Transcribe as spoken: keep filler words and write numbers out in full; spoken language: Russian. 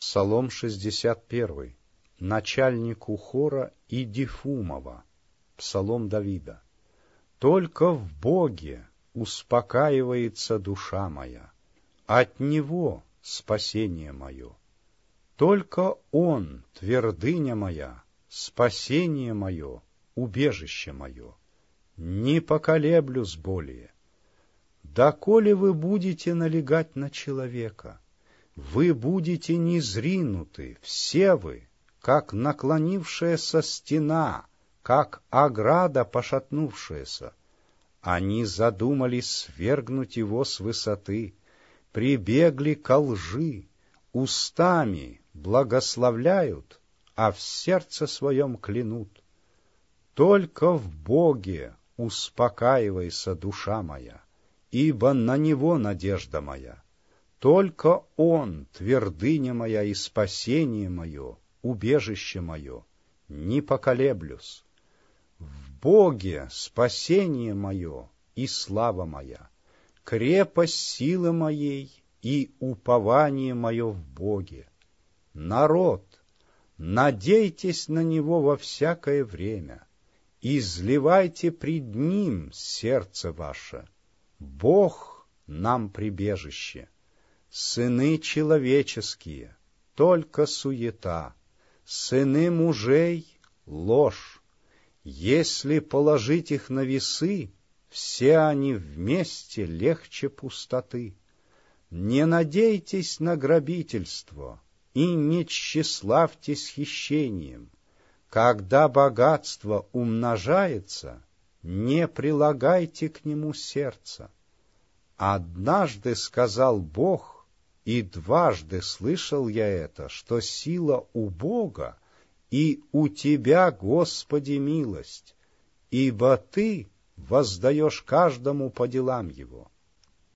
Псалом шестьдесят первый. Начальнику хора Идифумова. Псалом Давида. «Только в Боге успокаивается душа моя, от Него спасение мое. Только Он, твердыня моя, спасение мое, убежище мое. Не поколеблюсь более. Доколе вы будете налегать на человека, вы будете низринуты, все вы, как наклонившаяся стена, как ограда пошатнувшаяся. Они задумали свергнуть его с высоты, прибегли ко лжи, устами благословляют, а в сердце своем клянут. Только в Боге успокаивайся, душа моя, ибо на Него надежда моя. Только Он, твердыня моя и спасение мое, убежище мое, не поколеблюсь. В Боге спасение мое и слава моя, крепость силы моей и упование мое в Боге. Народ, надейтесь на Него во всякое время, изливайте пред Ним сердце ваше. Бог нам прибежище. Сыны человеческие, только суета, сыны мужей — ложь. Если положить их на весы, все они вместе легче пустоты. Не надейтесь на грабительство и не тщеславьтесь хищением. Когда богатство умножается, не прилагайте к нему сердца. Однажды сказал Бог, и дважды слышал я это, что сила у Бога, и у Тебя, Господи, милость, ибо Ты воздаешь каждому по делам его.